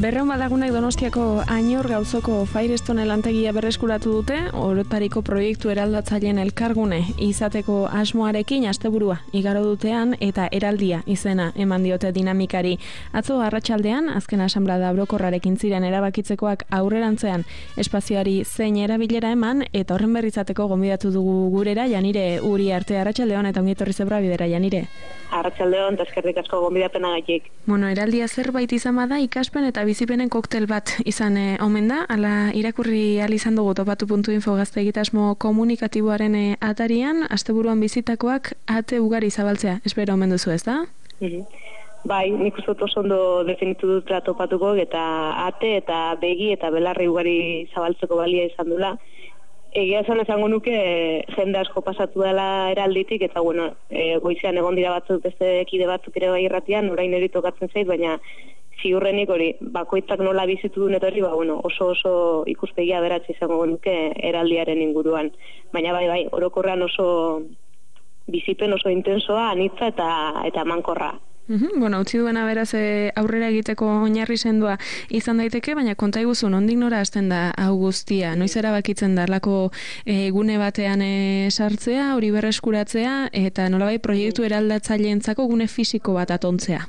Berrehun balagunek Donostiako Ainor gauzoko Firestone lantegia berreskuratu dute, orotariko proiektu eraldatzaileen elkargune izateko asmoarekin asteburua igaro dutean eta eraldia izena eman diote dinamikari. Atzo arratsaldean azken asanblada orokorrarekin ziren erabakitzekoak aurrerantzean espazioari zein erabilera eman eta horren berrizateko gonbidatu dugu gurera Janire Uriarte. Arratsaldeon eta ongi etorri Zebra Bidera, Janire. Arratsaldeon, eta eskerrik asko gonbidapenagatik. Eraldia zerbait izan bada ikaspen eta bizipenen koktel bat izan omen da, ala irakurri ahal izan dugu topatu.info gazte egitasmo komunikatiboaren atarian, asteburuan bizitakoak ate ugari zabaltzea, espero omen duzu, ez da? Bai, nik uste oso ondo definitu dutela topatuko, eta ate eta begi eta belarri ugari zabaltzeko balia izan dula. Egia esango nuke jende asko pasatu dela eralditik, eta goizean egon dira batzuk beste kide batzuk ere bai irratian, orain eri tokatzen zait, baina ziurrenik hori, bakoitzak nola bizitu duen eta hori, oso ikuspegia beratzi izango nuke eraldiaren inguruan. Baina bai, orokorrean oso bizipen oso intensoa, anitza eta mankorra. Utzi duena beraz aurrera egiteko oinarri sendoa izan daiteke, baina konta iguzu, nondik nora hasten da hau guztia? Noiz erabakitzen da lako gune batean sartzea, hori berreskuratzea, eta nolabait proiektu eraldatzaileentzako gune fisiko bat atontzea?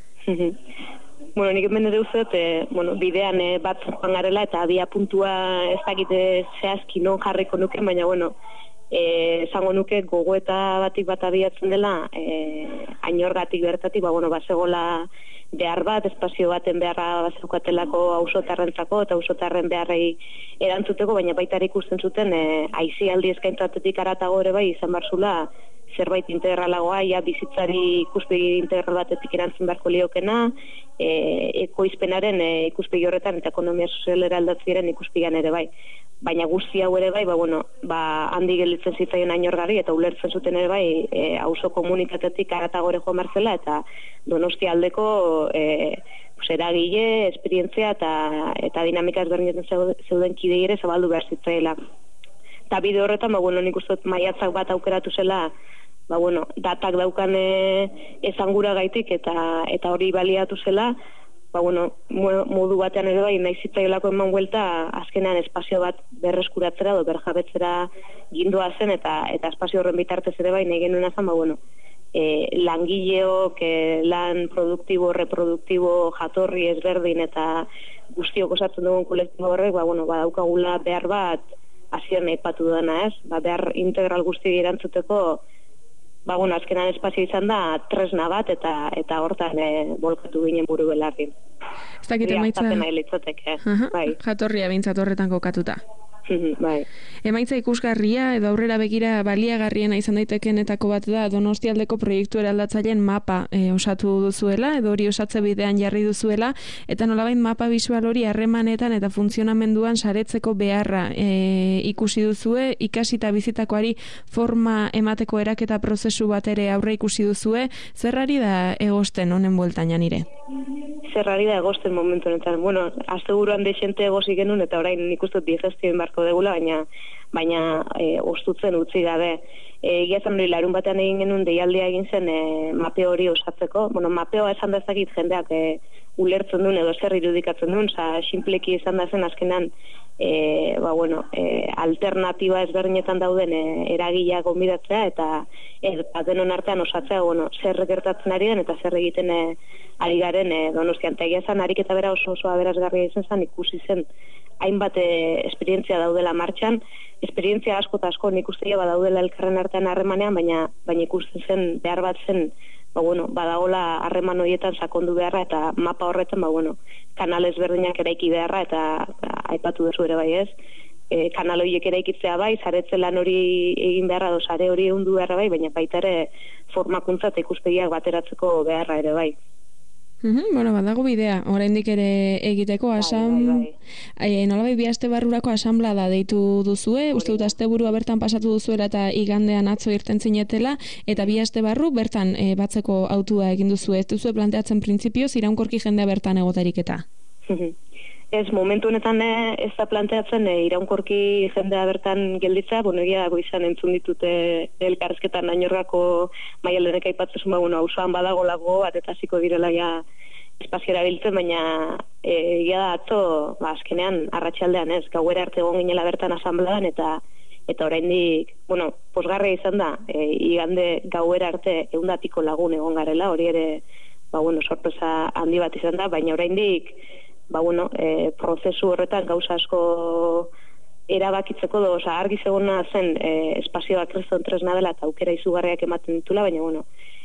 Nik hemen ere uzet, bidean bat joan garela eta abia puntua ez dakite zehazki non jarriko nuke, baina esango nuke gogoeta batik bat abiatzen dela, Ainorgatik bertatik, bazegola behar bat, espazio baten beharra bazeukatelako auzotarrentzako eta auzotarren beharrei erantzuteko, baina baita ikusten zuten aisialdi eskaintzatetik aratago ere bai izan barzula zerbait integralagoa, bizitzari ikuspegi integral batetik erantzun beharko liokena, ekoizpenaren ikuspegi horretan eta ekonomia sozialera aldatziaren ikuspegian ere bai. Baina guzti hau ere bai, handi gelditzen zitzaien Ainorgari eta ulertzen zuten ere bai, auzo komunikatetik aratagore joan marzela eta Donostia aldeko eragile, esperientzia eta dinamika ezberdinetan zeuden kidei ere zabaldu behar zitzaela. Eta bide horretan, nik uste maiatzak bat aukeratu zela, datak daukan ezangura gaitik eta hori baliatu zela, modu batean ere bai, nahi zitzaiolako eman buelta, azkenean espazio bat berreskuratzera edo berjabetzera gindua zen eta espazio horren bitartez ere bai, nahi genuen azan, langileok, lan produktibo, reproduktibo, jatorri ezberdin eta guztiok osatzen dugun kolektibo horrek, badaukagula behar bat, hasieran aipatu dena, ez? Behar integral guzti erantzuteko, azkenan espazio izan da tresna bat eta hortan bolkatu ginen buru belarri. Ez dakit emaitza... Jatorria bintzat horretan kokatuta. Bai. Emaitza ikusgarria edo aurrera begira baliagarriena izan daitekenetako bat da Donostialdeko proiektu eraldatzaileen mapa osatu duzuela edo hori osatze bidean jarri duzuela eta nolabait mapa bisual hori harremanetan eta funtzionamenduan saretzeko beharra ikusi duzue, ikasita bizitakoari forma emateko eraketa prozesu bat ere aurre ikusi duzue, zerrari da egosten honen bueltan Janire? Zerrari da egosten momentu honetan. Asteburuan desente egosi genuen eta orain nik uste digestioen barko degula, baina ostutzen utzi gabe. Egia zen hori larun batean egin genuen deialdia egin zen mapeo hori osatzeko. Mapeoa esan dezakit jendeak ulertzen duen edo zer irudikatzen duen, sinpleki izan da zen azkenan alternatiba ezberdinetan dauden eragileak gonbidatzea eta denon artean osatzea zer gertatzen ari den eta zer egiten ari garen Donostian. Eta egia zen ariketa bera oso aberasgarria izan zen, ikusi zen hainbat esperientzia daudela martxan, esperientzia asko eta asko nik uste badaudela elkarren artean harremanean, baina ikusten zen behar bat zen badagola harreman horietan sakondu beharra eta mapa horretan kanal ezberdinak eraiki beharra eta aipatu duzu ere bai ez, kanal horiek eraikitzea bai, saretze lan hori egin beharra edo sare hori ehundu beharra bai, baina baita ere formakuntza eta ikuspegiak bateratzeko beharra ere bai. Badago bidea, oraindik ere egiteko nolabait bi aste barrurako asanblada deitu duzue, uste dut asteburua bertan pasatu duzuela eta igandean atzo irten zinetela, eta bi aste barru bertan batzeko autua egin duzue, ez duzue planteatzen printzipioz iraunkorki jendea bertan egotarik eta? Ez, momentu honetan ez da planteatzen iraunkorki jendea bertan gelditzea, egia goizan entzun ditute elkarrizketan Ainorgako Maialenek aipatzen auzoan badago lago bat eta hasiko direla espazio erabiltzen, baina egia da atzo, azkenean arratsaldean ez, gauera arte egon ginela bertan asanbladan eta oraindik, bueno, posgarria izan da, igande gauera arte 100 lagun egon garela, hori ere, sorpresa handi bat izan da, baina oraindik, prozesu horretan gauza asko erabakitzeko argi zegona zen espazioa kriston tresna dela eta aukera izugarriak ematen ditula, baina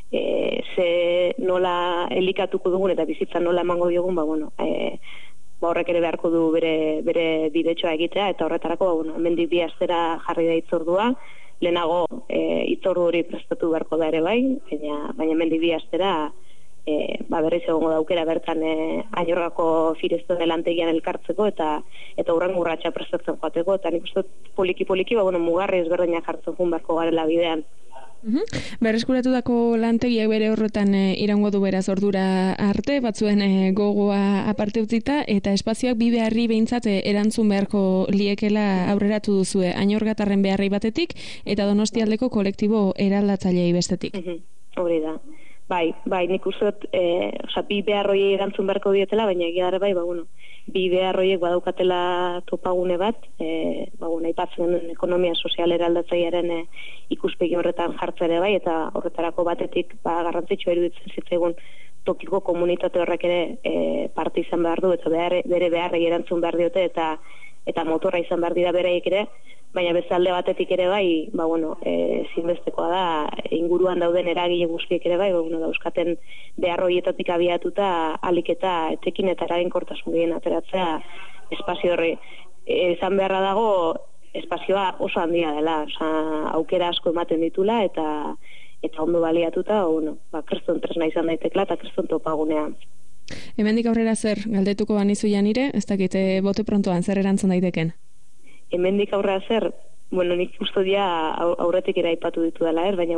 ze nola elikatuko dugun eta bizitza nola emango diogun, horrek ere beharko du bere bidetxoa egitea, eta horretarako, hemendik 2 astera jarri da hitzordua, lehenago hitzordu hori prestatu beharko da ere bai, baina hemendik 2 astera berriz egongo da aukera bertan Añorgako Firestone lantegian elkartzeko eta hurrengo urratsa prestatzen joateko, eta nik uste poliki mugarri ezberdinak jartzen joan beharko garela bidean. Berreskuratutako lantegiak bere horretan iraungo du beraz ordura arte, batzuen gogoa aparte utzita, eta espazioak bi beharri behintzat erantzun beharko liekela aurreratu duzue, Añorgatarren beharri batetik eta Donostialdeko kolektibo eraldatzailei bestetik. Hori da. Bai, nik uste dut, bi beharroiei erantzun beharko dietela, baina egia da bai, bi beharroiek badaukatela topagune bat, aipatzen den ekonomia sozial eraldatzailearen ikuspegi horretan jartzere bai, eta horretarako batetik garrantzitsua iruditzen zitzaigun tokiko komunitate horrek ere parte izan behar du, eta bere beharrei erantzun behar diote, eta motorra izan behar dira bereik ere, baina bezalde batetik ere bai, zinbestekoa da, inguruan dauden eragile guztiek ere bai, dauzkaten beharroietatik abiatuta alik eta etekin eta eraginkortasun gehien ateratzea espazio horri. Izan beharra dago, espazioa oso handia dela, aukera asko ematen ditula eta ondo baliatuta, kriston tresna izan daitekla eta kriston topagunea. Hemendik aurrera zer, galdetuko banizu Janire, ez dakite bote prontoan zer erantzun daiteken? Hemendik aurrera zer, nik uste dia aurretik ere aipatu ditu dela, baina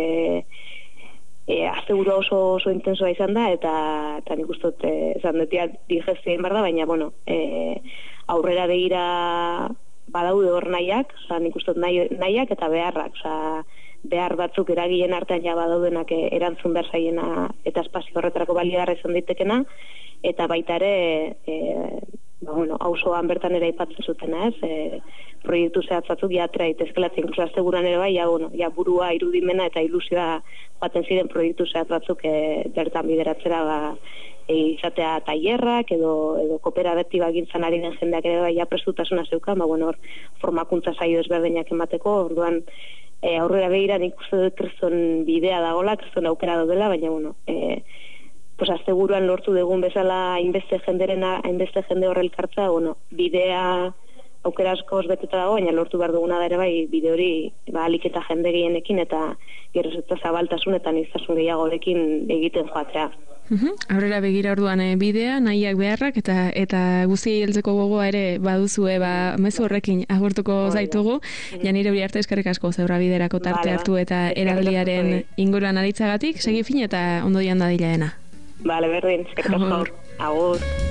astegurua oso intensoa izan da, eta nik uste esan dutia digestien behar da, baina aurrera begira badaude hor nahiak, nik uste nahiak eta beharrak, behar batzuk eragileen artean ja badaudenak erantzun behar zaiena eta espazio horretarako baliagarra izan daitekena, eta baita ere auzoan bertan ere aipatzen zutena, proiektu zehatz batzuk atera daitezkelatzen, inkluso asteburuan ere bai, burua, irudimena eta ilusioa baten ziren proiektu zehatz batzuk bertan bideratzera izatea tailerrak edo kooperatiba gintzan ari den jendeak ere bai prestutasuna zeukan, hor formakuntza saio ezberdinak emateko, orduan aurrera begira nik uste dut kriston bidea dagoela, kriston aukera daudela, baina asteburuan lortu dugun bezala hainbeste jende horrelkartza, bidea aukera asko beteta dago, baina lortu behar duguna da ere bai bide hori alik eta jende gehienekin eta geroz eta zabaltasun eta niztasun gehiagorekin egiten joatea. Aurrera begira orduan bidea, nahiak beharrak eta guztiei heltzeko gogoa ere baduzue mezu horrekin agurtuko zaitugu. Janire Uriarte, eskerrik asko zeurra biderako tarte hartu eta eraldiaren inguruan aditzagatik, segi fin eta ondo dian dadilaena. Bale, berdin, eskerrik asko. Agur.